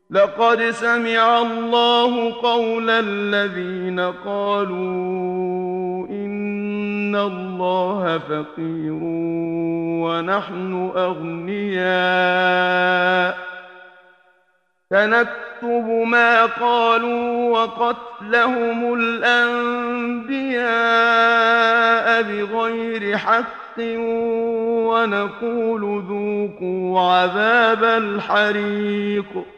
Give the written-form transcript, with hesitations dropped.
لقد سمع الله قول الذين قالوا إن الله فقير ونحن أغنياء سنكتب ما قالوا وقتلهم الأنبياء بغير حق ونقول ذوقوا عذاب الحريق